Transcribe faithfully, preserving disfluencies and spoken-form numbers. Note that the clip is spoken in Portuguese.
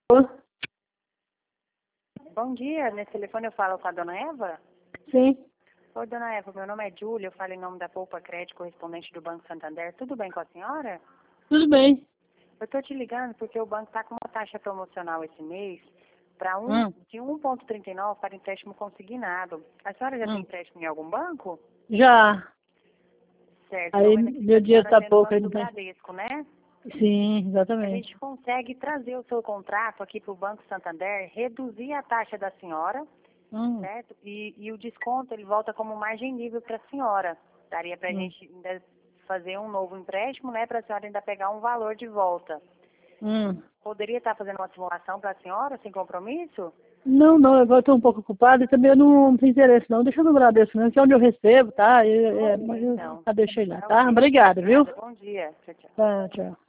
Bom dia, nesse telefone eu falo com a dona Eva? Sim. Oi, dona Eva, meu nome é Júlia, eu falo em nome da Poupa Crédito, correspondente do Banco Santander. Tudo bem com a senhora? Tudo bem. Eu estou te ligando porque o banco está com uma taxa promocional esse mês para um, Hum, de um vírgula trinta e nove para empréstimo consignado. A senhora já tem hum. empréstimo em algum banco? Já. Certo, Aí estou vendo aqui que meu a dinheiro senhora tá tem no pouco Banco aí, do não tem. Bradesco, né? Sim, A exatamente. gente consegue trazer o seu contrato aqui para o Banco Santander, reduzir a taxa da senhora, Hum, certo? E, e o desconto ele volta como margem livre para a senhora. Daria para a hum, gente ainda fazer um novo empréstimo, né? Para a senhora ainda pegar um valor de volta. hum. Poderia estar fazendo uma simulação para a senhora, sem compromisso? Não, não, eu estou um pouco ocupado e também eu não tenho interesse, não. Deixa eu no Bradesco, não, que é onde eu recebo, tá? Eu, é, Ok, mas eu então. já deixei lá, Tá tá? ok. Obrigada, viu? Nada, bom dia. Tchau, tchau. Tá, tchau.